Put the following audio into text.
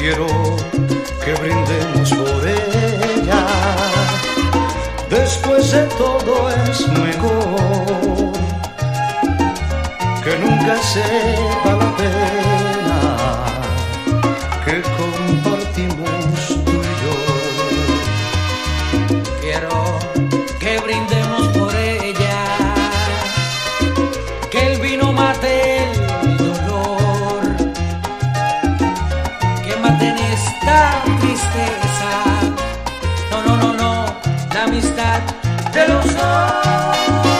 quiero que brindemos por ella. Después de todo es mejor que nunca sepa la pena que compartimos tú y yo. Quiero que brindemos por ella, que el vino mate el dolor, que maten esta tristeza. No, no, no, no, la amistad de los dos.